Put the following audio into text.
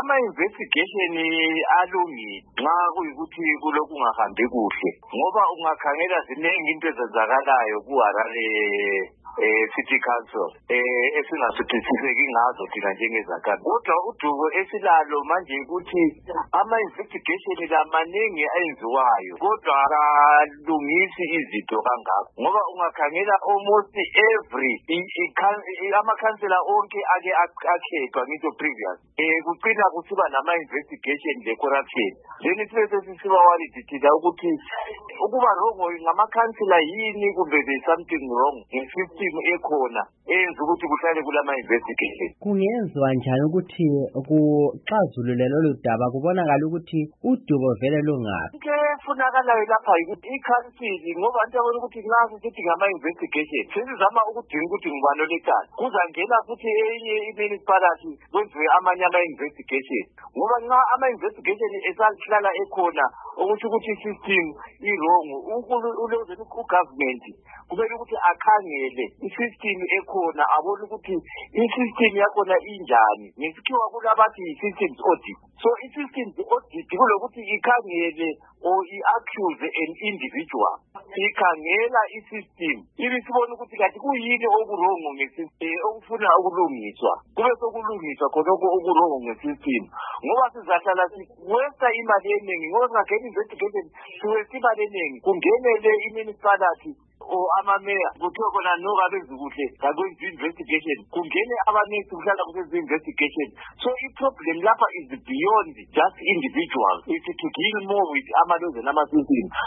ama-investigation alungile nxa kuyikuthi kulokhu kungahambi kuhle ngoba ungakhangela ziningi into ezenzakalayo kuHarare City Council esingasuthisiseki ngazo thina njengezakhamuzi. Kodwa udubo esilalo manje ukuthi ama-investigation lamaningi ayenziwayo kodwa akalungisi izinto kangako ngoba ungakhangela almost every amakhansela onke ake akhethwa ngito previous kuqina kusiba nama-investigation le-corruption then sibe sesisiba worried thina ukuthi ukuba wrong ngamakhansela yini kumbe there's something wrong nge-system ekhona eyenza ukuthi kuhlale kulama-investigation. Kungenziwa njani ukuthi kuxazulule lolu daba kubonakala ukuthi udubo vele lungaphi? Into efunakalayo lapha yikuthi ikhansili ngoba ntabona ukuthi nxa sithi ngama-investigation sesizama ukudinga ukuthi ngubani olecala kuzangena futhi enye i-municipality kwenziwe amanye ama-investigation ngoba nxa ama-investigation esahlala ekhona ukuthi i-system i-wrong ugovernment kumele ukuthi akhangele i-system ekhona abone ukuthi i-system yakhona injani ngesikhiwa kulabathi i-systems audit. So i-systems audit kulokuthi ikhangele or i-accuse an individual ikhangela i-system ibisibona ukuthi kathi kuyini okurongo nge-system okufuna ukulungiswa kube sokulungiswa khonokho okurongo nge-system ngoba sizahlala siwesta imali eningi ngoba singagena investigation siwesta imali eningi kungenele i-municipality or amameya kuthiwa khona noka bezikuhle kakwenzi investigation kungene abanesi kuhlala kusenza investigation. So i-problem lapha is beyond just individuals. It's to deal more with ama-laws and ama-systems.